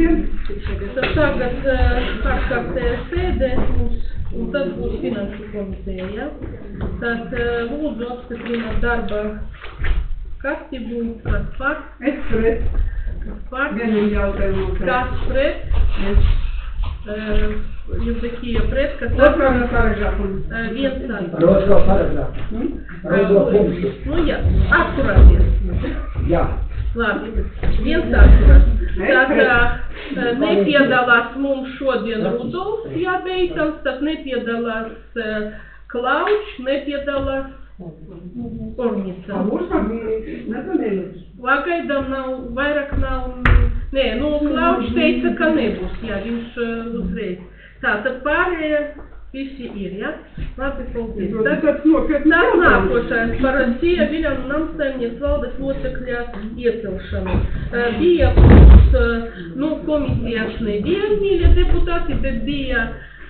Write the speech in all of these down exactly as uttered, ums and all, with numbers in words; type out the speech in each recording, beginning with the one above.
visiem. Tad tagad ārkārtējā sēdē mums, un tad būs finanšu komiteja, ja? Tad lūdzu apstiprināt darba kārtību, kas par? Es pret. Kas par? Vienam jautājumam pret. Kas pret? Es. Jevdokija pret, kas Otrā no paragrāfam. viens tāds. Ar otro paragrāfu. Hmm? Ar otro punktu. Nu jā, atturāties. Jā. Labi, viens atturās. Tad nepiedalās mums šodien Rudolfs Jābeitams, tad nepiedalās Klaučs, nepiedalās Ornica. A būs par nezvanījums? Pagaidām nav, vairāk nav, nē, nu Klaučs teica, ka nebūs, jā, viņš uzreiz. Tā, tad pārējie visi ir, ja? Labi, paldies. Tāds nopietni Tas nākošais par Sija Viļņu Namsaimnieks valdes locekļa iecelšanu. Bija mums, nu, komisijas nebija mīļie deputāti, bet bija,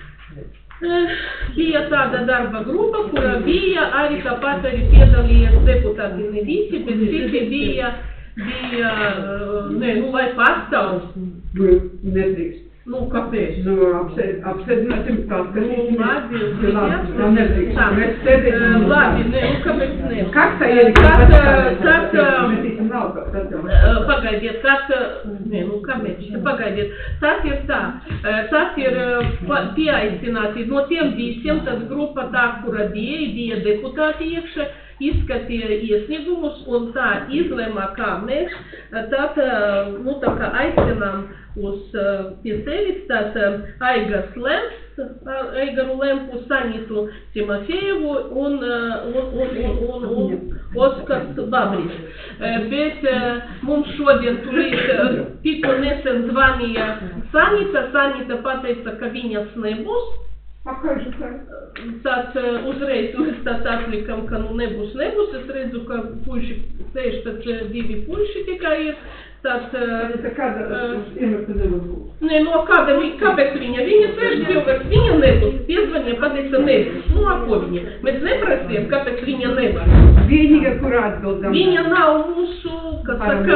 bija tāda darba grupa, kura bija arī tāpat arī piedalījies deputāti ne visi, bet citi bija, bija, ne, nu, lai pastāv. Nedrīkst. Nu, kāpēc? Nu, apsēdināsim tās, kas Nu, labi, labi, tā nedrīkst. Mēs sēdēsim. Labi, ne, un kāpēc ne? Kas tā ir? Kas, kas, Metīsim nav, tas jau. pagaidiet, kas, ne, nu, kāpēc, pagaidiet, tas ir tā, tas ir pieaicināti no tiem visiem, tad grupa tā, kura bija, bija deputāti iekšē, izskatīja iesniegumus un tā izlēma, kā mēs, tad, nu, tā kā aicinām uz pie sevis, tad Aigas Lemps, Aigaru Lempu, Sanitu Timofejevu un, un, un, un, un, un Oskars Babris. Bet mums šodien turīt tikko nesen zvanīja Sanita, Sanita pateica, ka viņas nebūs. A kā jūs tā? Tad uzreiz mēs tad atlikam, ka nu nebūs, nebūs. Es redzu, ka puiši sēž, tad divi puiši tikai ir. Tad, Tā kāda iemērta nebūs? Ne, no kāda, kāpēc viņa? Viņa sēž cilvēks, viņa nebūs. Piezvanīja, pateica nebūs. Nu, a ko viņa? Mēs neprasījām, kāpēc viņa nevar. Vienīga, kur atbildam. Viņa nav mūsu, kas saka,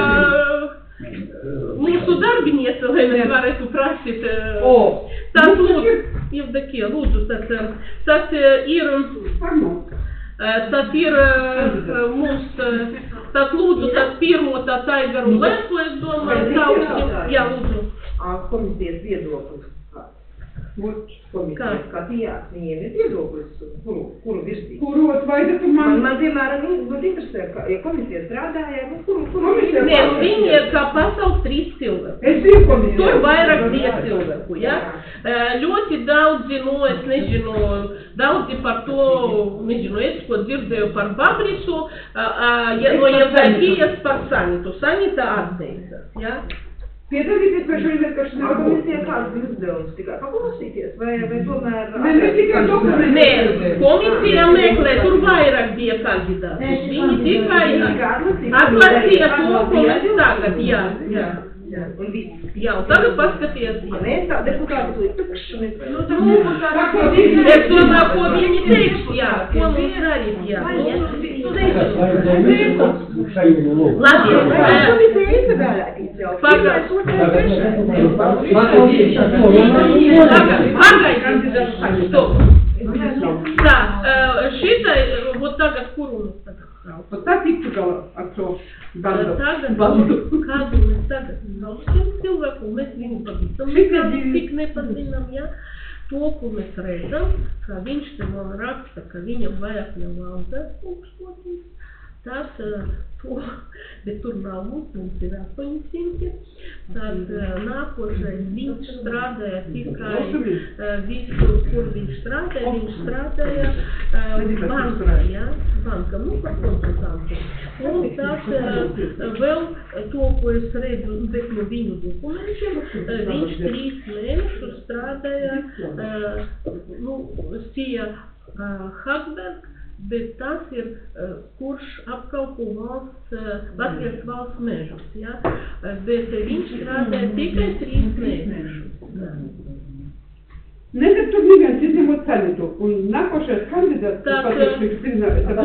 mūsu darbiniece, lai mēs varētu prasīt. O! Tad lūdzu, Jevdokija, lūdzu, tad, tad ir, tad ir mums, tad lūdzu, tad pirmo, tad Aigaru Lempu, es domāju, tausim, jā, lūdzu. Komisijas viedoklis. Komisijas, kā tījās, viņiem ir viedoklis, kuru, kuru virzīt. Kurot, vai tu man... Man, man piemēram, būtu interesē, ka, ja komisija strādāja, nu, kuru, kuru... Nē, viņi ir kā pasaules trīs cilvēki. Es biju komisija. Tur vairāk bija cilvēku, ja? Ļoti daudzi, nu, es nezinu, daudzi par to, nezinu, es ko dzirdēju par Babrisu, no Jevdokijas par Sanitu. Sanita atteicas, ja? Piedalīties par šo izvērkošanā. Komisija kāds bija uzdevums tikai paklausīties, vai, vai tomēr... Ne, ne tikai dokumentu. Nē, komisija meklē, tur vairāk bija kandidāti. Viņi tikai atlasīja to, ko mēs tagad, jā, jā. Un viss. Jā, un tagad paskaties. Mēs tā deputāti to ir tukši. Nu, es domāju, ko viņi teiks, jā, ko mums darīt, jā. Labi, Komisija izvēlētīs jau. pagad. Pagad, stop. Tā, šitai, vot tagad, kuru mēs tagad? Pat tā tiktu galā ar to bandu. Tagad, kādu mēs tagad saucam cilvēku, mēs viņu pazīstam. Mēs kādu tik nepazinām, ja? To, ko mēs redzam, ka viņš te man raksta, ka viņam vajag jau valdes tūkstotis. Tas, to, bet tur nav mums, mums ir astoņi simti. Tad nākošais viņš strādāja tikai visu, kur viņš strādāja, viņš strādāja bankā, ja? Banka, nu par konsultantu. Un tas vēl to, ko es redzu, bet no viņu dokumentiem, viņš trīs mēnešus strādāja, nu, Sija Hagberg, bet tas ir, kurš apkalpo valsts, Latvijas valsts mežus, ja? Bet viņš strādāja tikai trīs mēnešus. Ne, bet tur neviens izņemot Sanitu. Un nākošais kandidāts, Tas, kas tiks zināts, tas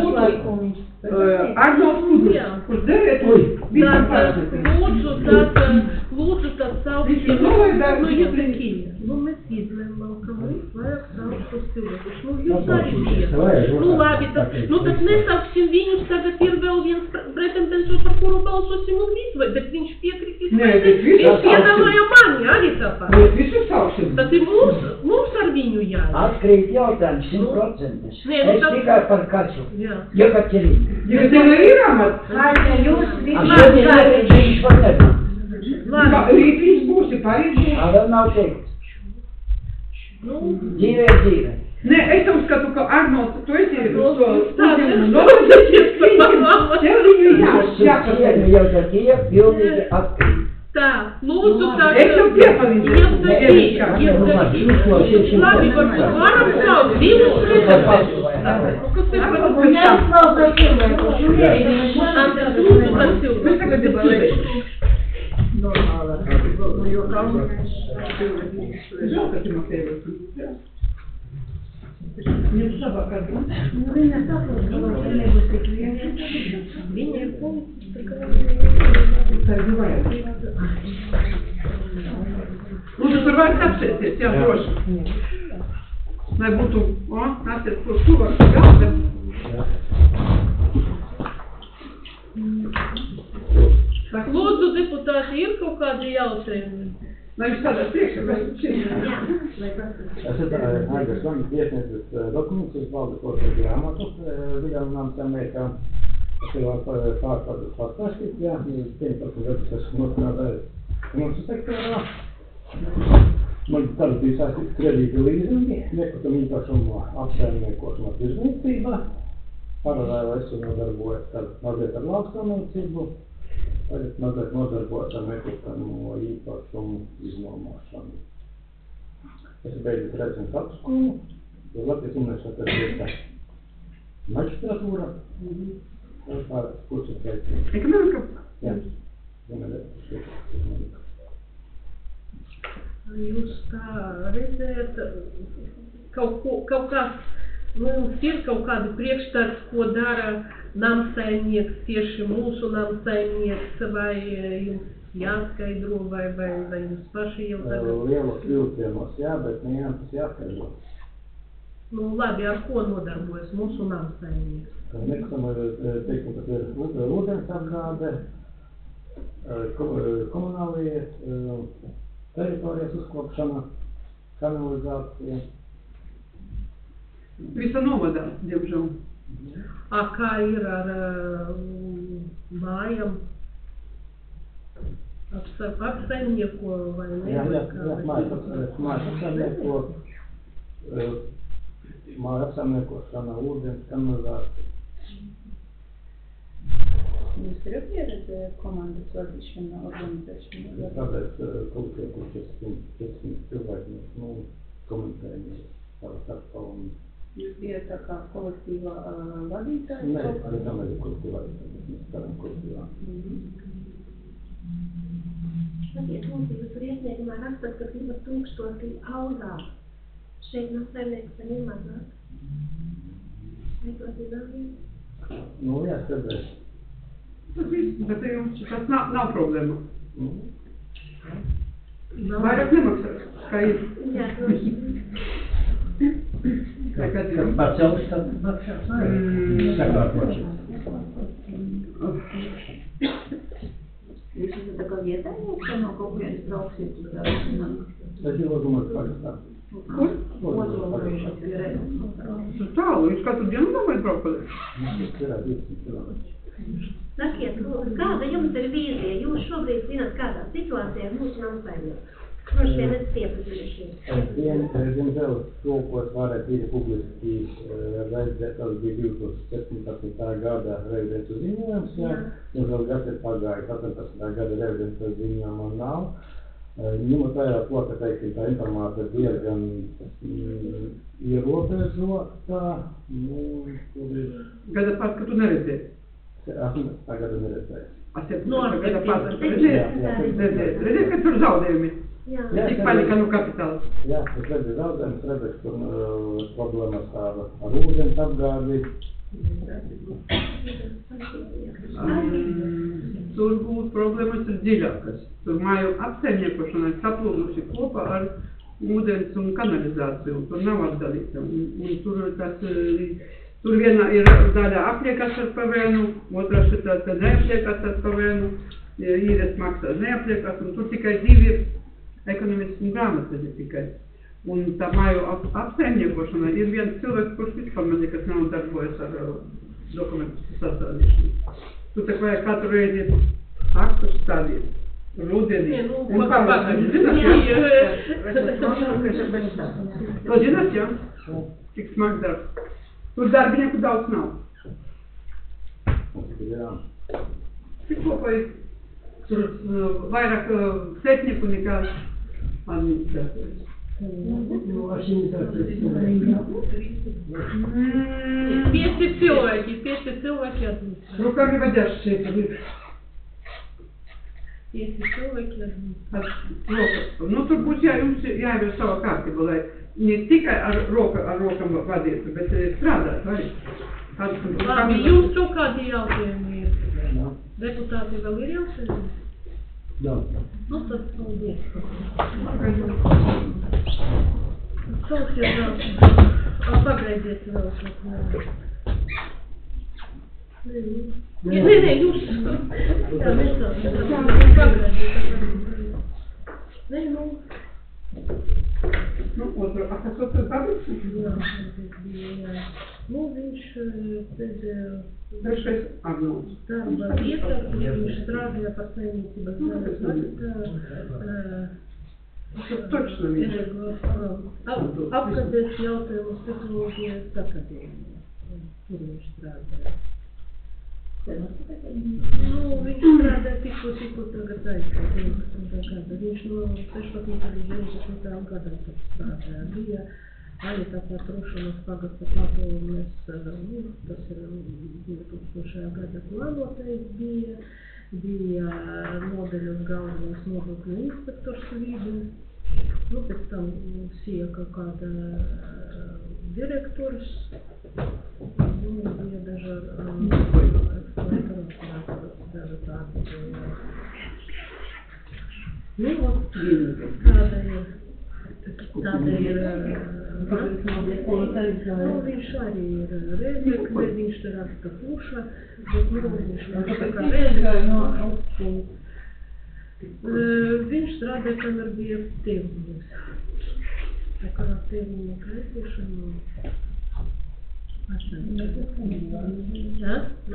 būtu Arnolds Kudrs, kurš derētu visam Tad, pārsniecību. lūdzu, tad, lūdzu tad Viņš saukt, nav vajag nu, jūs darīt. Kīja, nu, mēs izlēmām, ka mums vajag saukt tos cilvēkus, nu, Nu, jūs arī tas bijat. vajag, Nu, labi, tad, nu, tad nesauksim viņus, tagad ir vēl viens pretendents, par kuru balsosim un visu, vai, bet viņš piekritīs, Nē, vai ne? bet visus Viņš sauksim. piedāvāja mani, arī tāpat. Mēs visus sauksim. Tad ir mums, mums ar viņu jāiet. Atkrīt jautājums simt procentus. Nē, nu, Es tad- tikai par kaču. Jā. Jekaterina. Jekaterina ir amats. Aļa, jūs A vispār šodien gājat. viņš var nebūt. Labi, Rīt viņš būs, ir parīt būs. A vēl nav teikt. nu, Dzīve ir dzīve. Nē, es uzskatu, ka Arnolds, tu esi to tā, uzņēmumu tas- novadījies, tev viņu jā, jāpasaka. Sucienu Jekaterina pilnīgi atkrīt. tā, lūdzu tā. Es tev piepalīdzēšu. Jevdokija, Jevdokija. Labi, varbūt varam saukt divus pretendents. Kas ir par Un neizklausot cilvēkus, un neizklausot. Andres, lūdzu par Mēs cilvēku. tagad debatēsim. Normāla. Nu, jo kā Žēl, ka Timofejevs. Viņš labāk atzīst. Nu, viņa saprot, ka mums nebūs tik vienkārši. Viņa ir politiska. Tā ir vajag. Lūdzu, tur vajag apsēsties, jā, droši. Lai būtu, o, nāciet, kur tu var galda. Lūdzu, deputāti, ir kaut kādi jautājumi? Lai viņš tādā priekšā, kas tu šeit. Esat Aigars Langis iesniedzis dokumentus uz valdes otro grāmatu Viļānām samērkām. Es jau pārstādu pastāstīt, jā, piemēram, gadus esmu nostrādājis finansu sektorā. Man tad bija sāktīts kredīti līzingi, nekustamo īpašumu apsaimniekošanā tirzniecībā. Paralēli esmu nodarbojies ar mazliet ar lauksaimniecību. Tagad mazliet nodarbojas ar nekustamo īpašumu iznomošanu. Es beidzu trešdienas apskolu, jo Latvijas Universitātes vietā maģistratūra. Tas pārēc kursus veicinu. Ekonomika. Jā, vienmēr. Jūs tā redzējat, kaut, ko, kaut kāds, nu, jums ir kaut kādi priekšstats, ko dara namsaimnieks, tieši mūsu namsaimnieks, vai jums jāskaidro, vai, vai, vai jums paši jau tagad? Lielos vilcienos, jā, bet nianses jāskaidro. Nu, labi, ar ko nodarbojas mūsu namsaimnieks? Nekustamā, teiksim, tas ir ūdens apgāde, komunālie teritorijas uzkopšana, kanalizācija. Visa novadā, diemžēl. A, kā ir ar uh, mājām? Apsa, apsaimnieko vai ne? Jā, jā, Kā jā, vai- mājas apsaimnieko, mājas apsaimniekošana, ūdens, kanalizācija. Jūs ir pieredze komandas vadīšanā, organizēšanā? Tāpēc kolektīvi, kur četrsimt cilvēki, nu, komunicējumi savā starpā un... Jūs bijat tā kā kolektīvā uh, vadītāja? Nē, arī tam arī kolektīvā, mēs strādājam kolektīvā. Sakiet, mums jūs tur iesniegumā rakstat, ka gribat tūkstoti augā. Šeit nav saimnieks saņem mazāk. Vai to zinām? Nu, jā, strādāju. Tas viss, bet jums tas nav, nav problēma. Nu, Nav. Vairāk nemaksās, kā ir. Jā, droši. Kā Kad gadījumā. pacels, tad maksās vairāk. Mm. Sakārtoši. Jūs esat tā kā vietējais, vai no kaut kurienes brauksiet uz darbu? es jau domāju, Pakistā. Kur? Ozolā pie Reinas. Tas tālu, jūs katru dienu domājat braukt? Tas ir divdesmit kilometri. Sakiet, lūdzu, kāda jums ir vīzija? Jūs šobrīd zināt, kādā situācijā mūsu namsaimnieks. Droši vien esat iepazinušies. Dien, diemžēl to, ko es varēju tīri publiski redzēt, tas bija divi tūkstoši septiņpadsmitā gada revidents ziņojums, jā. Diemžēl gads ir pagājis, astoņpadsmitā gada revidents ziņojuma nav. Ņemot vērā to, ka, teiksim, tā informācija ir diezgan mm, ierobežota, nu, tur ir... Gada pats, ka tu neredzēji. astoņpadsmitā gada neredzēju. No, gada pats, ka tu redzēji. Jā, jā, Redzēji, redzēji, ka tur zaudējumi. Jā. Jā, Tik tad- palika no kapitāla. Jā, es redzēju zaudējumus, redzēju, ka tur uh, problēmas ar, ar ūdens apgādi, Tur būs problēmas ir dziļākas. Tur māju apsaimniekošanai saplūduši kopā ar ūdens un kanalizāciju. Tur nav atdalīta. Un, un tur, tas, tur vienā ir daļa apliekas ar pavēnu, otrā šitā neapliekas ar pavēnu, īres maksā neapliekas, un tur tikai divi ekonomiski grāmatveži tikai. Un tā māju ap, apsaimniekošanai ir viens cilvēks, kurš vispār man nekas nav darbojas ar dokumentu sastādīšanu. Tu tak vajag katru reizi aktus stādīt. Rudenī. Un kā pagaļ, zināt, jā? To zināt, jā? Cik smags darbs. Tur darbinieku daudz nav. Cik kopā ir tur vairāk setnieku nekā administrācijas. Pieci cilvēki, pieci cilvēki atzīst. Rukami vadās šeit ir. Pieci cilvēki atzīst. Nu, tur būs jā, jums jāievēr sava kārtība, lai ne tikai ar, roka, ar rokam vadītu, bet strādāt, vai? Labi, jums to kādi jautājumi ir? Deputāti vēl ir jautājumi? Jā. Nu, tas paldies. Sauciet vēl. Pagaidiet vēl. Nē, nē, nē, jūs. Jā, nesauciet. Pagaidiet. Nē, nu. Nu, otru, a kas otru pabeigts? Jā, jā. Nu, viņš pēdējā Dažreiz Arnolds. darba vietā, kur viņš strādāja par saimniecības zemes vadītāju. Точно видишь. Apkādēs jautājumus tehnoloģijas akadēmijā. Tur viņš strādāja. Nu, viņš strādāja tikko, tikko tagad aizsāk, deviņpadsmitā gada. Viņš no sešpadsmitā līdz deviņpadsmitajam gadam tad strādāja. Bija arī tāpat Rušanas pagasta padomes, nu, tas ir divtūkstošajā gada plānotais bija. Bija nodaļas galvenais nodokļu inspektors Vīdens. Nu, pēc tam sija kaut kāda direktors. Nu, bija dažādi eksploatorātori, daži tādi. Nu, tāda ir. Tāda ir. Nu, viņš arī ir Rēzekne, viņš te raksta Puša, bet nu, viņš raksta Rēzekne. Viņš strādāja, kamēr bija tēvnieks. Tā kā tēvnieka aizviešana. Jā?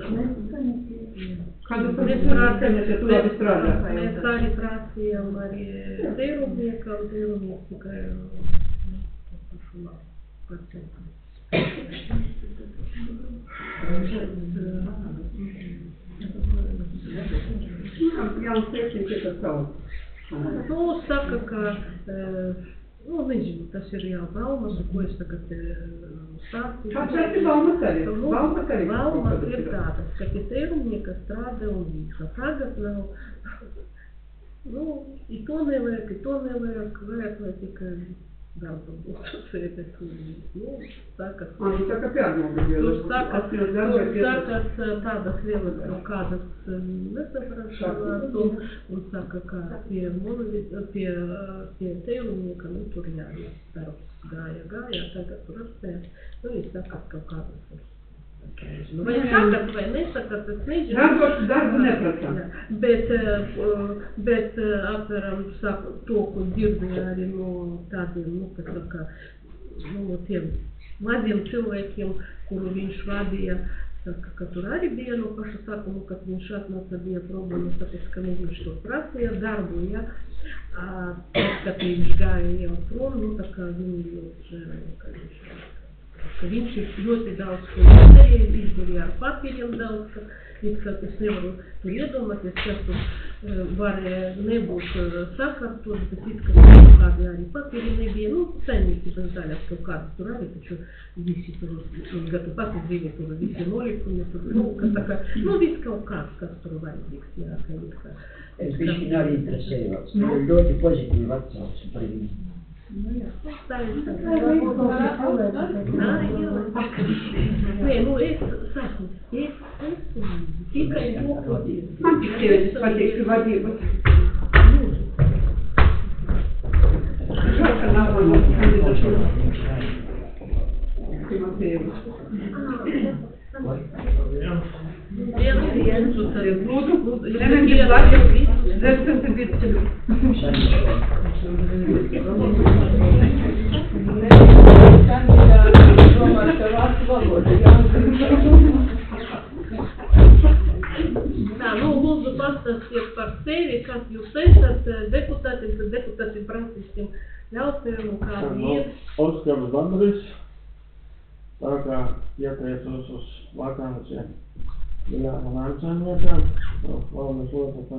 Kādu prasīja, tu labi strādā? Mēs arī prasījām arī tēvniekam, tēvnieks tikai pašu labu pacientam. Jānis priekšnieks ir tas savs. Nu, saka, ka, nu, nezinu, tas ir jā, baumas, ko es tagad stāstīju. Kāds ir baumas arī? Baumas arī? Baumas ir tādas, ka tie tēvnieki strādā un visa. Tagad nav, nu, i to nevajag, i to nevajag, vajag, vai tikai darba būtu sēdēt un nu, saka. Ah, nu saka, pērnobīgi. Tur saka, tur sakas tādas lielas kaut kādas nesaprašanās un, un saka, ka pie, pie, pie tēvnieka, nu, tur jā, darbs gāja, gāja, tagad tur apstēs, nu, viņi saka kaut kādas. Nu, vai sakat, vai nesakat, es nezinu. Darbošu darbu neprasām. Bet, bet apveram saku, to, ko dzirdēju arī no tādiem, nu, kas saka, nu, tiem maziem cilvēkiem, kuru viņš vadīja, saka, ka tur arī bija no paša sākuma, kad viņš atnāca, bija problēmas, tāpēc, ka nu, viņš to prasīja darbu, ja, pēc, kad viņš gāja jau prom, nu, tā kā viņi ļoti žēlēja, ka viņš ka viņš ir ļoti daudz, ko izdarīja, izdarīja ar papīriem daudz, ka it kā es nevaru tur iedomāties, kas tur varēja nebūt sakārtot, bet it kā kaut kādi arī papīri nebija, nu, saimniecības daļas kaut kādas tur arī, taču visi tur, gatu pati dzīvi tur, visi nolikumi tur, nu, ka tā kā, nu, viss kaut kāds, kas tur vajadzīgs, jā, ka it kā. Es bišķiņ arī interesējos, ļoti pozitīvi atsauci par viņu. Tā ir tā. Ā, jā. Nē, nu es saku, es esmu tikai nokoties. Man tik sievietes patīk vadības. Žēl, ka nav manas kandidatūras. Timotejevas. Vienu dienu, tad Lūdzu, lūdzu, Nevenģis Latvijas, Zērsens ir vidceļu. Tā, nu, lūdzu pastāstiet par sevi, kas jūs esat deputātiem, tad deputātiem prasīsim jautājumu, kādi ir. Oskars Bandris, tā kā ieteicos uz vakānciju Viljāma Nāmsaimniekam, valdes locekli.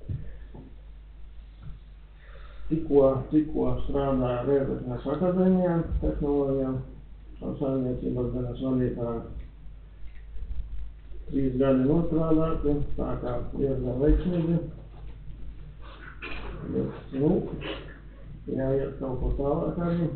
Tikko, tikko strādāju Rēzeknes akadēmijā, tehnoloģijām, un saimniecības dienas vadītāju. Trīs gadi nostrādāti, tā kā diezgan veiksmīgi. Bet, nu, jāiet kaut ko tālāk arī.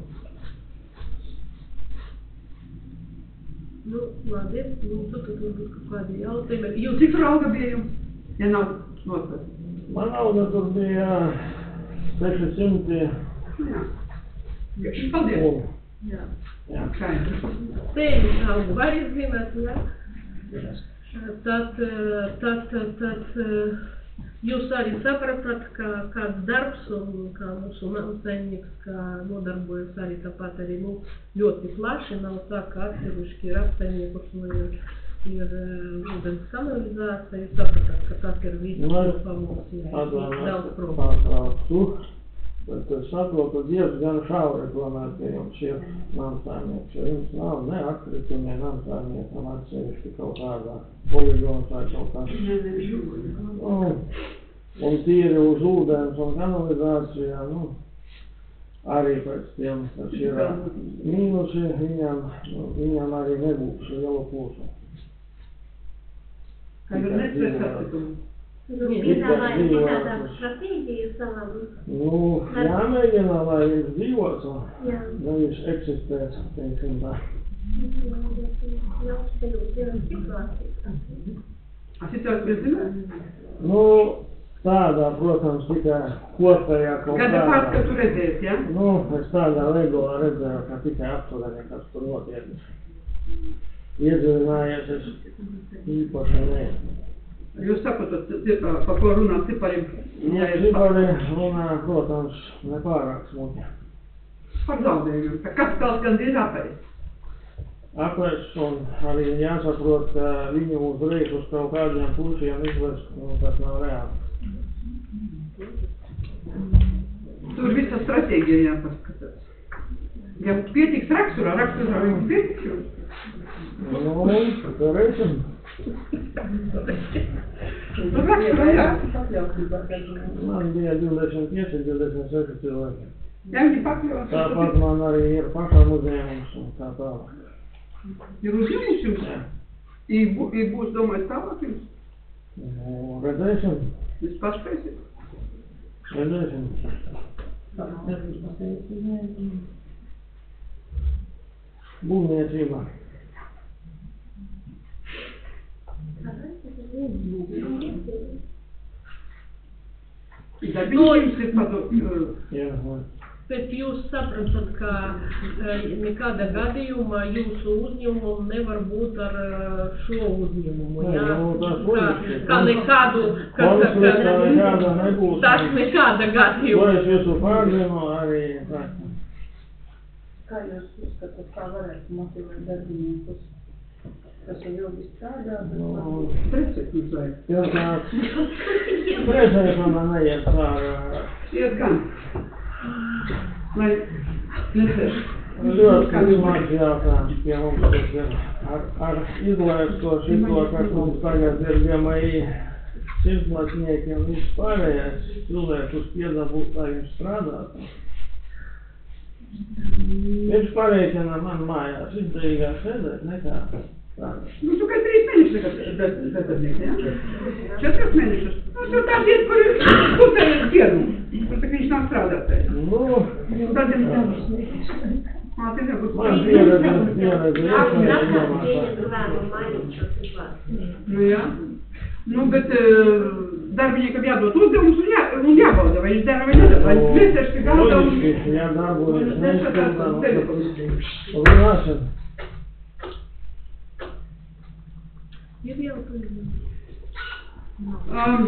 Nu, labi, nu, tu tad varbūt kaut kādi jautājumi. Jūs Cik tur alga bija jums? Ja nav noslēdz. Man alga tur bija seši simti. Jā. Paldies. Un, jā. jā. Skaidrs. Tevi algu var izzināt, jā? Tad, tad, tad, tad jūs arī sapratat, ka kāds darbs un kā mūsu saimnieks, kā nodarbojas arī tāpat arī, nu, ļoti plaši, nav tā, ka atsevišķi ir apsaimniekus, nu, ir, ir ūdens kanalizācija, sapratat, ka tas ir viss, ko pamūs, jā, daudz problēmu. Bet es saprotu, diezgan šauri tomēr, ka jums ir namsaimnieks, jo jums nav ne atkritumie namsaimniekam atsevišķi kaut kādā poligons vai kaut kā. Nu, un tīri uz ūdens un kanalizācijā, nu, arī pēc tiem, kas ir mīnusi, viņam, nu, viņam arī nebūs liela pūsa. Kā jau nespēc atkritumu? Nu, piedāvājam citādā stratēģiju savām. Nu, jāmēģina, lai viņš dzīvos un Jā. nevis eksistēs, teiksim tā. Jau spēlūt jau situāciju. A situācija zināt? Nu, tādā, protams, tikai kopējā kaut Gada kādā. pārs, ka tu redzēsi, ja? Nu, es tādā veidā redzēju, ka tikai apturēni, kas tur notiek. Iedzīvinājies es īpaši ne. Jūs saprotat, pa ko runā cipariem? Nu, cipari runā, protams, nepārāk smuki. Par zaudējumiem. Ka kapitāls gan ir apēst. Apēsts un arī jāsaprot, ka viņu uzreiz uz kaut kādiem pušiem izvest, nu, tas nav reāli. Tur visa stratēģija jāpaskatās. Ja pietiks raksturā, raksturā jums pietiks jums? Nu, darēsim. Tur raksturā, jā? Man bija divdesmit pieci, divdesmit seši cilvēki. Ja viņi pakļaus. Tāpat man arī ir pašam uzņēmums un tā tālāk. Ir uzņēmums jums? Jā. I, bū, I būs domājis tālāk jums? Nu, redzēsim. Jūs paspēsiet? Redzēsim. Būvniecībā. Darbiņš jums ir padot. Jā, jā. Bet jūs sapratat, ka e, nekādā gadījumā jūsu uzņēmumu nevar būt ar e, šo uzņēmumu, Nē, jā? nu, tas Kā, loģiski. kā nekādu, ka, Konflikta nekāda nebūs. tas nekāda To gadījuma. es jūsu pārzinu arī tā. Kā jūs uzskatāt, kā varētu motivēt darbiniekus, kas jau ilgi strādā? Nu, Preciet mums vajag. pirmkārt, prezēšana neiet pār. Iet gan. Lai nesēž. Ļoti smags jautājums pie mums, kas ir ar, ar izlēsto šito, kas mums tagad ir G M I simtlatnieki un vispārējais cilvēkus piedabūt, lai viņš strādātu. Viņš pareikina man mājās izdevīgāk sēdēt nekā Tā. Nu, tu kā trīs mēnešus bezdarbnieks, ja? Četras mēnešus. Nu, tu tā iet, kur kutējies dienu. Tur tak viņš nav strādātais. Nu, Tādiem Ā, tie nebūs. man pieredze, pieredze, Nākamā iesmēja, diena tur vēlu mainīt šo situāciju. Nu, jā. Nu, bet uh, darbiniekam jādod uzdevumus un, jā, un jābauda, vai viņš dara vai nedara. Vai viņš liecēš, ka galda un... Loģiski, ja darbojas, Un neskatās uz neizpildām, telefonu. runāšana. Ir jautājumi. Um,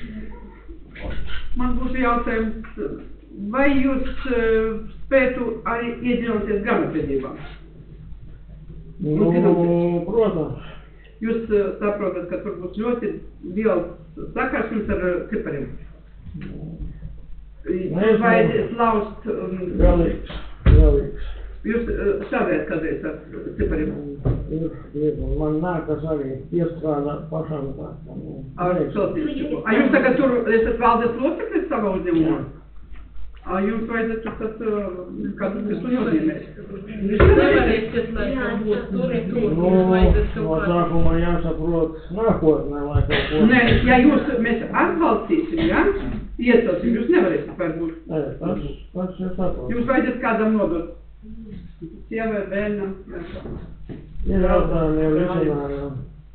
man būtu jautājums, vai jūs uh, spētu arī iedzināties grāmatvedībā? Nu, protams. Jūs uh, saprotat, ka tur būs ļoti liels sakars jums ar uh, cipariem. Nezinu. Vai slaust, um, Galīgs, galīgs. jūs uh, strādājat kādreiz ar cipariem? Ir, ir, man nākas arī iestrādāt pašam tā. ka, nu, Ar vajag. sociālistisko. A jūs tagad tur esat valdes loceklis savā uzņēmumā? A jums vajadzētu tad uh, kādu kas nozīmēs? Jūs nevarēsiet laikam būt tur, tur, Nu, jūs vajadzat no kaut kā. sākuma jāsaprot nākotnē, lai kaut ko... Nē, ja jūs, mēs atbalstīsim, ja? Iecelsim, jūs nevarēsiet vairs būt. Nē, tas, tas ir saprot. Jums vajadzētu kādam nodot. Sievai, bērnam. jā. Ir jautājumi jau risinājumi.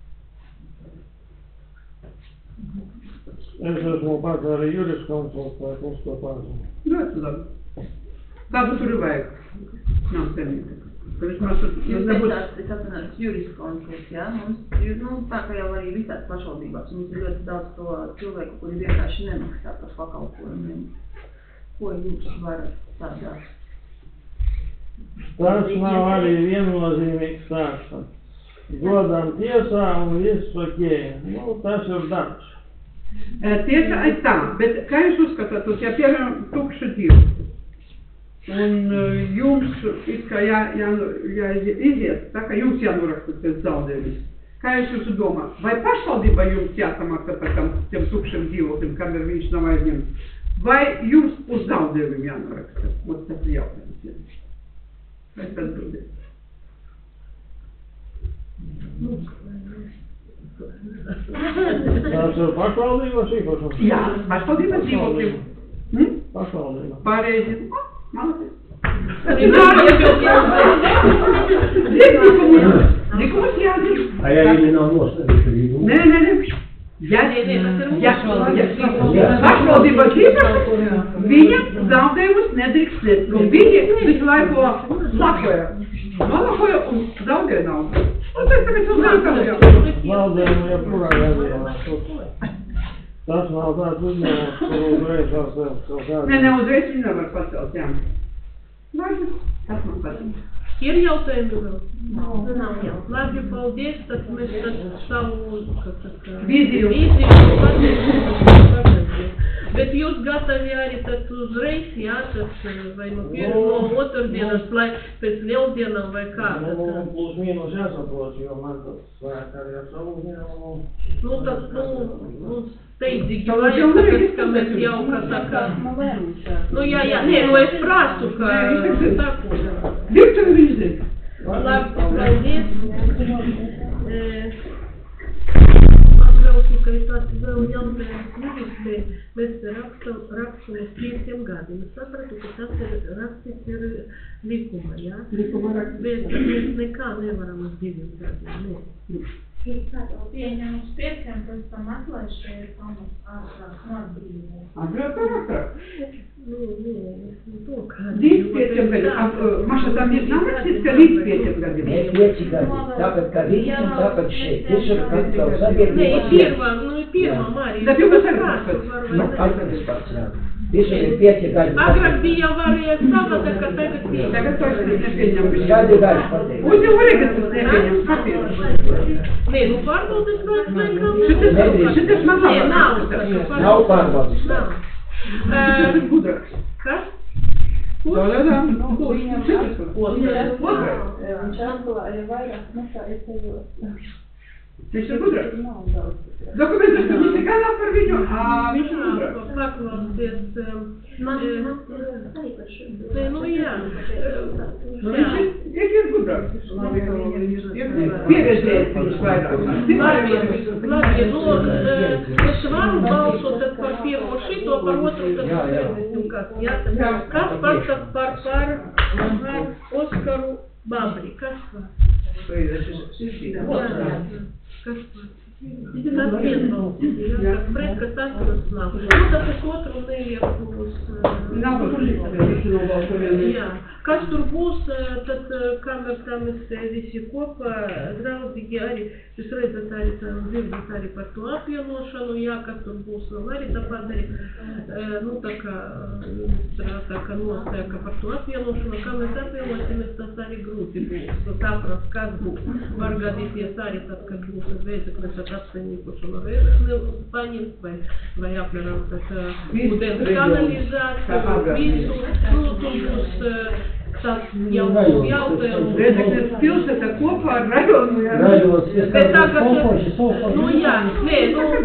Es esmu pats arī juris konsultēt uz to pārzinu. Ļoti labi. Tādu tur ir vajag. Nav senīgi. Ka vismaz tur Jūs nebūs... teicāt, es atvainojos, juriskonsults, jā? Mums, ir, nu, tā kā jau arī visās pašvaldībās, mums ir ļoti daudz to cilvēku, kuri vienkārši nemaksā par pakalpojumiem. Ko jūs varat tādā? Tas nav arī viennozīmīgs stāsts. Dodam tiesā un viss ok. Nu, tas ir darbs. Tiesa aiz tā, bet kā jūs uzskatāt, ja piemēram tukši divi, un uh, jums it kā jā, jā, jā iziet, tā kā jums jānoraksta pēc zaudējumus. Kā jūs jūsu domā, vai pašvaldība jums jāsamaksā par tam, tiem tukšiem dzīvokļiem, kamēr viņš nav aizņemts, vai jums uz zaudējumiem jānoraksta? Ot, tas ir jautājums. Vai tas atbildēt? Tas ir pašvaldības īpašums? Jā, pašvaldības dzīvokļiem. Hm? Pašvaldība. Pārējais. Malaties. Likumus Likumus jādara. A ja viņi nav nostādīti? Nē, nē, nē. Ja, Nē, nē, tas ir ja, ja pašvaldība īpašums, viņa zaudējumus nedrīkst slēpt. Un viņi visu laiku lakoja. Nolakoja un zaudēja naudu. Un tas tagad uzrākam jau. Zaudējumu jebkurā gadījumā. Tas nav tāds uzņēmums, kur uzreiz var sev kaut kādu. Nē, ne, uzreiz viņi nevar pacelt, jā. Labi, tas man patīk. Ir jautājumi vēl? nav jau. Labi, paldies, tad mēs tad savu, kā saka, Vīziju. vīziju pateiksim. Bet jūs gatavi arī tad uzreiz, jā, tad vai no pirmo, no otrdienas, lai pēc lieldienām vai kā? Nu, Tad, plus mīnus jāsaprot, jo man tas svēk arī ar savu uzņēmumu. nu, tad, nu, nu, steidzīgi vajag, tāpēc, ka mēs jau, kā saka, nu, jā, jā, nē, nu, es prasu, ka, saku, Viktor viņš zina. labi, paldies. E, man vēl tikai tāds vēl jautājums juristē, mēs rakstam, rakstam uz pieciem gadiem. Es sapratu, ka tas ir rakstīts ir likuma, jā? Likuma raksts. Bet mēs nekā nevaram uz diviem gadiem, ne. Pieņem uz pieciem, pēc tam atlaiž šeit pamats ārprāt no atbrīvē. Atbrīvot ārprāt. Nu, nē, es ne to kā. Līdz pieciem gadiem. Maša, tam ir nav rakstīts, ka līdz pieciem gadiem. Ne pieci gadi, tāpēc kā visi, tāpēc šeit. Tiešām kapitāla Nē, sabiedrība ir pieci. pirmā, nu, ir pirmā, Marija. Da, pirmā tagad Prasu, pats. var Nu, vai ne? atceries pats, jā. Tiešām ir pieci gadi. Agrāk bija varēja savada, ka tagad bija. Tagad to es nepieņem. Gadi gadi pateikt. Uzņēmu reģistrus nepieņem. Kāpēc? Nē, nu pārbaudas laikam laikam. Šitas Nedrīkst. šitas man Nē, nav. nav. Nav pārbaudas. Nav. Tas ir Ē, gudrāks. Kas? Jā, jā, jā. Otrais. Otrais. Viņš atklāja vairāk nekā es ejos. Viņš ir gudrāks. Dokumentus tu visi galā par viņu, ā, viņš ir Jā, gudrāks. paklausties. um, Man, eh, man ir īpaši. Nē, nu jā. Nu, Jā. viņš ir, viņš ir gudrāks. Pieredzējis viņš vairāk. Labi, labi, nu, eh, es varu balsot tad par pirmo šito, par otru, tad Jā, jā. redzēsim, kas, jā, tad kas par, tad par, par, par Oskaru Babri, kas par? Jā, jā. Kas par? Tas vienbalsis, jā, kas pret, kas atturas nav. Nu, tad es otru nelieku uz... eh, Nav par viņš nobalso vienīgi. Jā, kas tur būs, eh, tad eh, kamēr tā mēs eh, visi kopā draudzīgi arī, jūs redzat arī tā, dzirdat arī par to apvienošanu, jā, kas tur būs vēl arī tāpat arī, eh, nu tā kā ministrā tā kā nostāja, ka par to apvienošanu, kā mēs apvienosimies, tas arī grūti būs, saprast, kas būs. Var gadīties arī tad, kad būs tad veideklis ar apsaimniekošanu vēdekli paņemt, vai, vai apmēram tad uh, ūdens kanalizāciju, visu, nu, tur būs uh, tas jau jautājums. Rēzeknes pilsēta kopā ar rajonu, jā. Rajonos Bet tagad, kolhoži, kolhoži. nu jā, nē,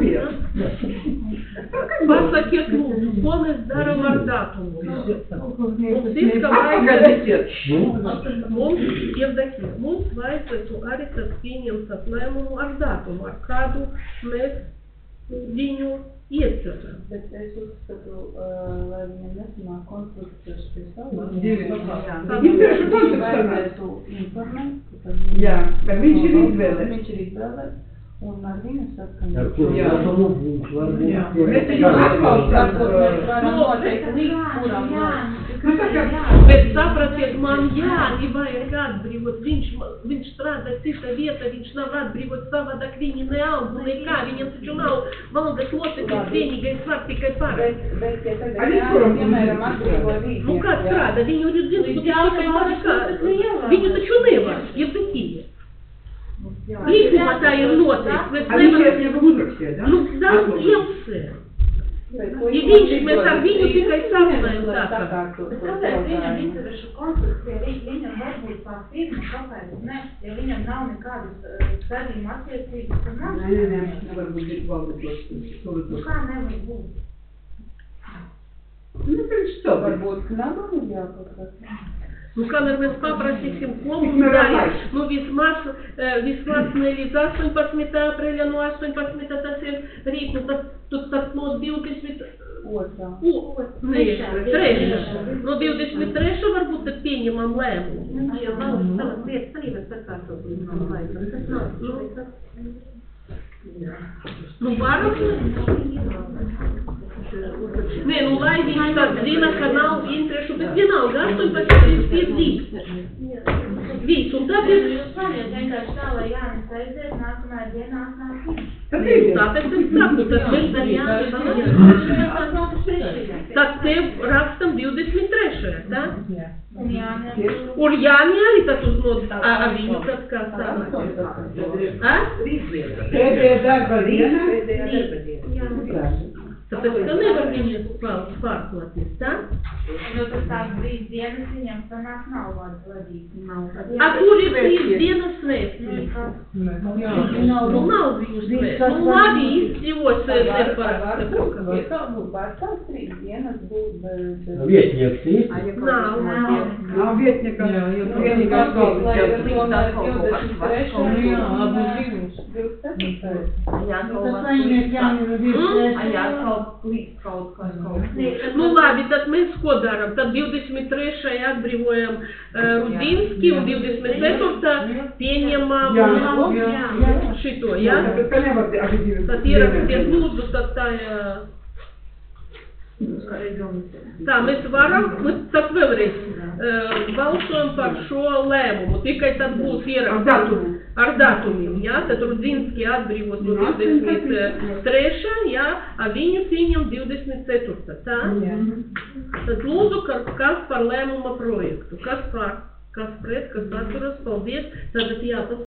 nu, pasakiet lūdzu, ko mēs daram ar datumu? Mums ir, ka vajag, mums, Jevdokija, mums vajadzētu arī tad pieņemt atlēmumu ar datumu, ar kādu mēs viņu ieceram. Bet es uzskatu, uh, lai viņam nesanāk konflikts pie savu. Divi. Viņam vajadzētu informēt, ka Jā, ka viņš ir izvēlēts. viņš ir izvēlēts, un ar viņu Ar saskaņot. kuru Jā. datumu viņš var būt? Jā. Mēs viņu atbalstām. Varbūt mēs varam noteikt līdz kuram no. Nu, tā kā, Bet sapratiet, man Jāni vajag atbrīvot, viņš, viņš strādā cita vieta, viņš nav atbrīvot savādāk, viņi neaug, nekā, viņam taču nav valdes locekļs, vienīgais var tikai parāds. Bet, bet, ja tagad Arī jā, kuram piemēram, atbrīvo rīt. Nu kā strādā, viņu ir dzimts, tikai parāds, viņu taču nevar, Jevdokija. Līgumā tā ir noteikti, bet a viņš nevar, ir jau uzrakstīja, da? nu, daudz jau se. Ja viņš, mēs ar viņu tikai sarunājam tā kā. Bet kāpēc viņam interešu konflikts, ja vi- viņam varbūt tā firma, kāpēc ne, ja viņam nav nekādas gadījuma attiecības, tad nav. Nē, nē, nē, viņš nevar būt valdes loceklis. Nu kā nevar būt? Nu, viņš to var. Varbūt knabam ir jābūt kas. Nu, kamēr mēs paprasīsim, ko mums Tikmēr darīt, laiks. nu, vismaz, eh, vismaz ne līdz astoņpadsmitajā aprīļa, no astoņpadsmitā tas ir rīt, nu, tad, tad, tad no divdesmit, Otrā. o, ne, trešā, no divdesmit trešā varbūt tad pieņemam lēmumu. Viņš jau vēl savas lietas arī var sakārtot līdz tam laikam. Tas nav šeit. Nu, varam? Nē, nu, lai viņš tad zina, ka nav interešu, bet vienalga, astoņpadsmit ir viss. Viss, un tad ir... Jūs plāniet vienkārši tā, lai Jānis aiziet, nākamajā dienā nāk viņš. Tad ir. Tāpēc es saku, tad mēs ar Jāni tad tev rakstam divdesmit trešajā, tā? Un Jānis. Un Jāni arī tad uz no... A, a viņu tad kā sanāk? A? Pēdējā darba diena. Pēdējā darba diena. Tāpēc, ka nevar viņu pārkloties, tā? Nu, tas tās trīs dienas viņam sanāk nav vadīt. A kur ir trīs dienas svētki? Nu, nav viņu svētki. Nu, labi, izdzīvos separāti. Kā būtu var tās trīs dienas būt bez... Vietnieks ir? Nav. Nav vietnieka. Vienīgā Lai galva. ir tomēr divdesmit trešā. Jā, līdz kaut kas kaut. Nu, labi, tad mēs ko daram? Tad divdesmit trešajā atbrīvojam uh, Rudinski un divdesmit ceturtajā pieņemam Jā, jā. šito, jā? Tāpēc, ka nevar abi divi. Tad ierakstiet lūdzu, tad tā, jā. Tā, mēs varam, mēs tad vēlreiz uh, balsojam par šo lēmumu, tikai tad būs ieraksts datumu. ar datumiem, jā, tad Rudzinski atbrīvos no divdesmit trešā, jā, a viņu pieņem divdesmit ceturtā, tā? Tad lūdzu, ka- kas par lēmuma projektu, kas par, kas pret, kas atturas, paldies, tad jā,